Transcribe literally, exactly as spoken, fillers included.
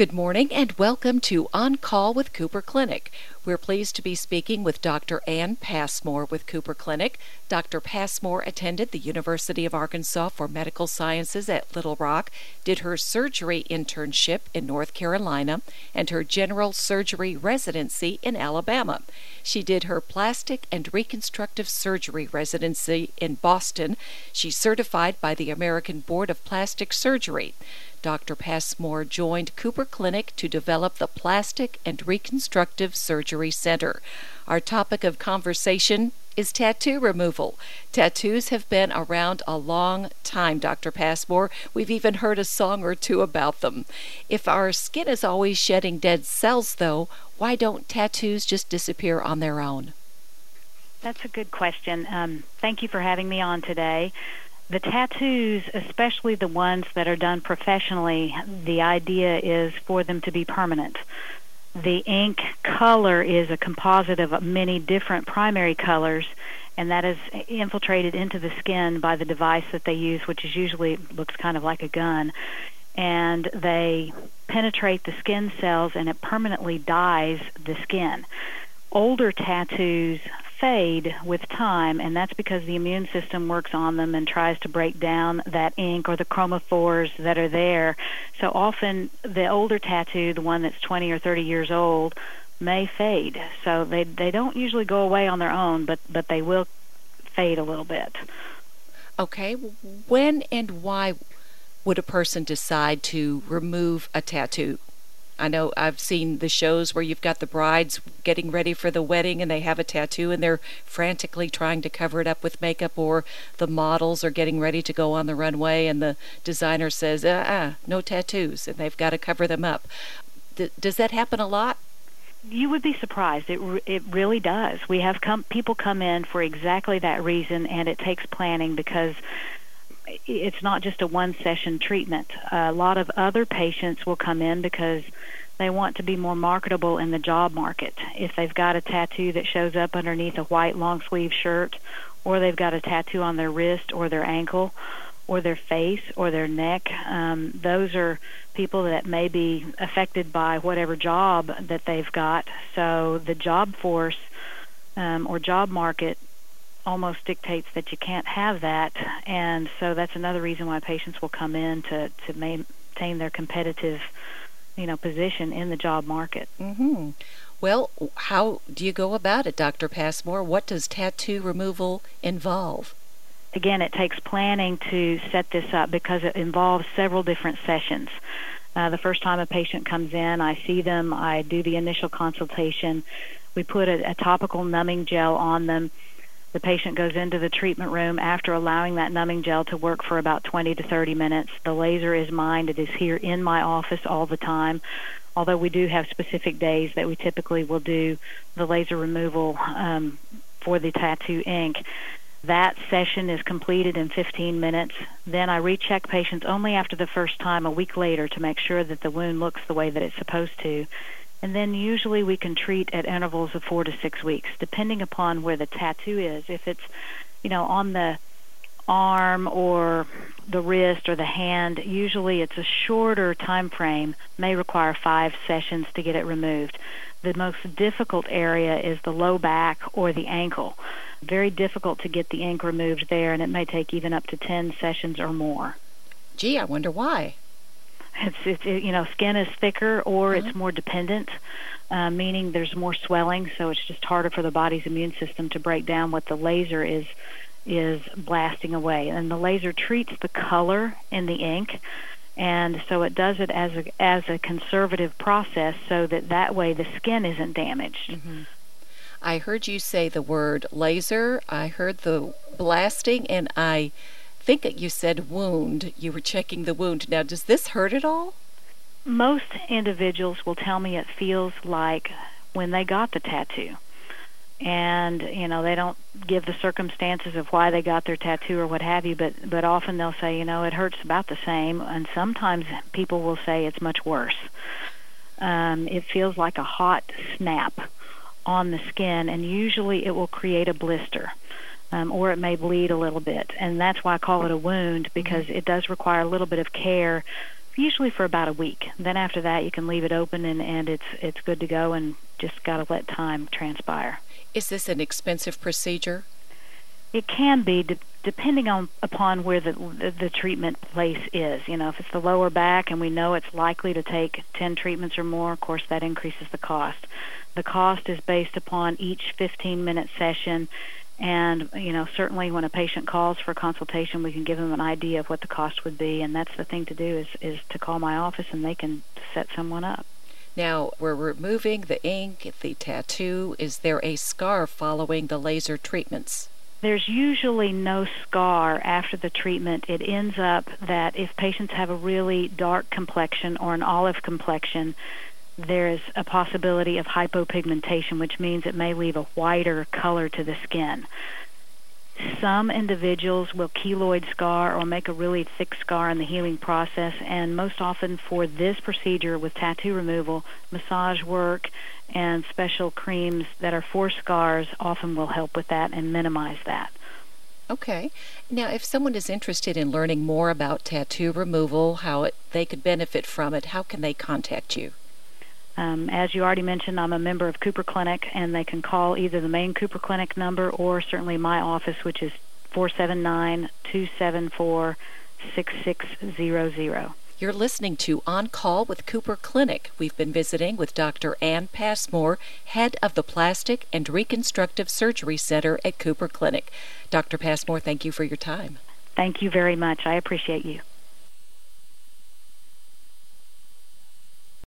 Good morning and welcome to On Call with Cooper Clinic. We're pleased to be speaking with Doctor Ann Passmore with Cooper Clinic. Doctor Passmore attended the University of Arkansas for Medical Sciences at Little Rock, did her surgery internship in North Carolina, and her general surgery residency in Alabama. She did her plastic and reconstructive surgery residency in Boston. She's certified by the American Board of Plastic Surgery. Doctor Passmore joined Cooper Clinic to develop the Plastic and Reconstructive Surgery Center. Our topic of conversation is tattoo removal. Tattoos have been around a long time, Doctor Passmore. We've even heard a song or two about them. If our skin is always shedding dead cells, though, why don't tattoos just disappear on their own? That's a good question. Um, thank you for having me on today. The tattoos, especially the ones that are done professionally, the idea is for them to be permanent. The ink color is a composite of many different primary colors, and that is infiltrated into the skin by the device that they use, which is usually looks kind of like a gun. And they penetrate the skin cells, and it permanently dyes the skin. Older tattoos fade with time, and that's because the immune system works on them and tries to break down that ink or the chromophores that are there. So often the older tattoo, the one that's twenty or thirty years old, may fade. So they they don't usually go away on their own, but, but they will fade a little bit. Okay, when and why would a person decide to remove a tattoo? I know I've seen the shows where you've got the brides getting ready for the wedding and they have a tattoo and they're frantically trying to cover it up with makeup, or the models are getting ready to go on the runway and the designer says, uh-uh, no tattoos, and they've got to cover them up. D- does that happen a lot? You would be surprised. It re- it really does. We have come, people come in for exactly that reason, and it takes planning because it's not just a one-session treatment. A lot of other patients will come in because they want to be more marketable in the job market. If they've got a tattoo that shows up underneath a white long-sleeve shirt, or they've got a tattoo on their wrist or their ankle or their face or their neck, um, those are people that may be affected by whatever job that they've got. So the job force um, or job market almost dictates that you can't have that, and so that's another reason why patients will come in to, to maintain their competitive, you know, position in the job market. Mm-hmm. Well, how do you go about it, Doctor Passmore? What does tattoo removal involve? Again, it takes planning to set this up because it involves several different sessions. Uh, the first time a patient comes in, I see them, I do the initial consultation, we put a, a topical numbing gel on them. The patient goes into the treatment room after allowing that numbing gel to work for about twenty to thirty minutes. The laser is mine. It is here in my office all the time, although we do have specific days that we typically will do the laser removal um, for the tattoo ink. That session is completed in fifteen minutes. Then I recheck patients only after the first time a week later to make sure that the wound looks the way that it's supposed to. And then usually we can treat at intervals of four to six weeks, depending upon where the tattoo is. If it's, you know, on the arm or the wrist or the hand, usually it's a shorter time frame, may require five sessions to get it removed. The most difficult area is the low back or the ankle. Very difficult to get the ink removed there, and it may take even up to ten sessions or more. Gee, I wonder why. It's, it's it, you know, skin is thicker or uh-huh. it's more dependent, uh, meaning there's more swelling, so it's just harder for the body's immune system to break down what the laser is is blasting away. And the laser treats the color in the ink, and so it does it as a, as a conservative process so that that way the skin isn't damaged. Mm-hmm. I heard you say the word laser, I heard the blasting, and I think you said wound. You were checking the wound. Now, does this hurt at all? Most individuals will tell me it feels like when they got the tattoo. And, you know, they don't give the circumstances of why they got their tattoo or what have you, but, but often they'll say, you know, it hurts about the same. And sometimes people will say it's much worse. Um, it feels like a hot snap on the skin, and usually it will create a blister. Um, or it may bleed a little bit, and that's why I call it a wound, because it does require a little bit of care usually for about a week. Then after that, you can leave it open, and, and it's it's good to go, and just got to let time transpire. Is this an expensive procedure? It can be, de- depending on upon where the, the the treatment place is. You know, if it's the lower back and we know it's likely to take ten treatments or more, of course that increases the cost. The cost is based upon each fifteen-minute session, and you know, certainly when a patient calls for consultation, we can give them an idea of what the cost would be, and that's the thing to do is is to call my office and they can set someone up. Now, we're removing the ink, the tattoo. Is there a scar following the laser treatments? There's usually no scar after the treatment. It ends up that if patients have a really dark complexion or an olive complexion, there is a possibility of hypopigmentation, which means it may leave a whiter color to the skin. Some individuals will keloid scar or make a really thick scar in the healing process, and most often for this procedure with tattoo removal, massage work and special creams that are for scars often will help with that and minimize that. Okay. Now, if someone is interested in learning more about tattoo removal, how it, they could benefit from it, how can they contact you? Um, as you already mentioned, I'm a member of Cooper Clinic, and they can call either the main Cooper Clinic number or certainly my office, which is four seven nine, two seven four, six six zero zero. You're listening to On Call with Cooper Clinic. We've been visiting with Doctor Ann Passmore, head of the Plastic and Reconstructive Surgery Center at Cooper Clinic. Doctor Passmore, thank you for your time. Thank you very much. I appreciate you.